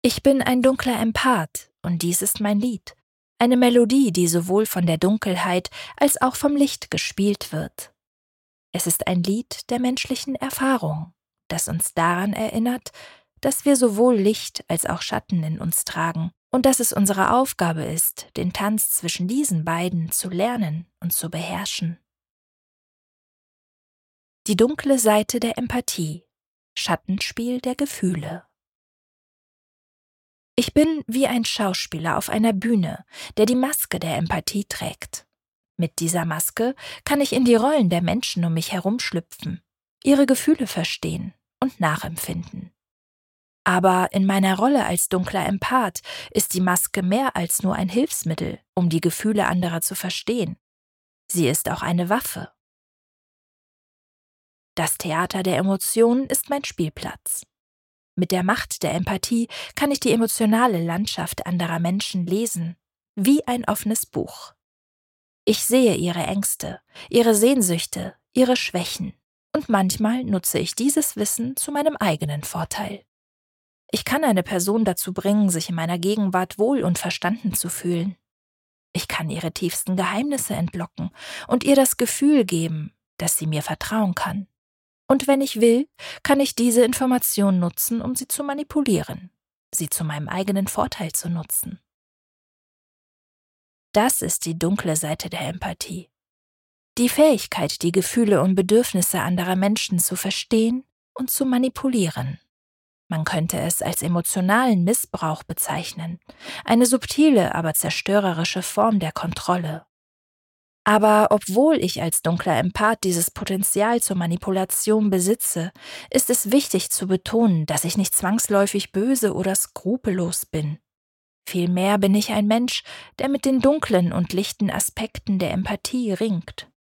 Ich bin ein dunkler Empath und dies ist mein Lied. Eine Melodie, die sowohl von der Dunkelheit als auch vom Licht gespielt wird. Es ist ein Lied der menschlichen Erfahrung, das uns daran erinnert, dass wir sowohl Licht als auch Schatten in uns tragen und dass es unsere Aufgabe ist, den Tanz zwischen diesen beiden zu lernen und zu beherrschen. Die dunkle Seite der Empathie, Schattenspiel der Gefühle. Ich bin wie ein Schauspieler auf einer Bühne, der die Maske der Empathie trägt. Mit dieser Maske kann ich in die Rollen der Menschen um mich herum schlüpfen, ihre Gefühle verstehen und nachempfinden. Aber in meiner Rolle als dunkler Empath ist die Maske mehr als nur ein Hilfsmittel, um die Gefühle anderer zu verstehen. Sie ist auch eine Waffe. Das Theater der Emotionen ist mein Spielplatz. Mit der Macht der Empathie kann ich die emotionale Landschaft anderer Menschen lesen, wie ein offenes Buch. Ich sehe ihre Ängste, ihre Sehnsüchte, ihre Schwächen und manchmal nutze ich dieses Wissen zu meinem eigenen Vorteil. Ich kann eine Person dazu bringen, sich in meiner Gegenwart wohl und verstanden zu fühlen. Ich kann ihre tiefsten Geheimnisse entlocken und ihr das Gefühl geben, dass sie mir vertrauen kann. Und wenn ich will, kann ich diese Information nutzen, um sie zu manipulieren, sie zu meinem eigenen Vorteil zu nutzen. Das ist die dunkle Seite der Empathie. Die Fähigkeit, die Gefühle und Bedürfnisse anderer Menschen zu verstehen und zu manipulieren. Man könnte es als emotionalen Missbrauch bezeichnen, eine subtile, aber zerstörerische Form der Kontrolle. Aber obwohl ich als dunkler Empath dieses Potenzial zur Manipulation besitze, ist es wichtig zu betonen, dass ich nicht zwangsläufig böse oder skrupellos bin. Vielmehr bin ich ein Mensch, der mit den dunklen und lichten Aspekten der Empathie ringt.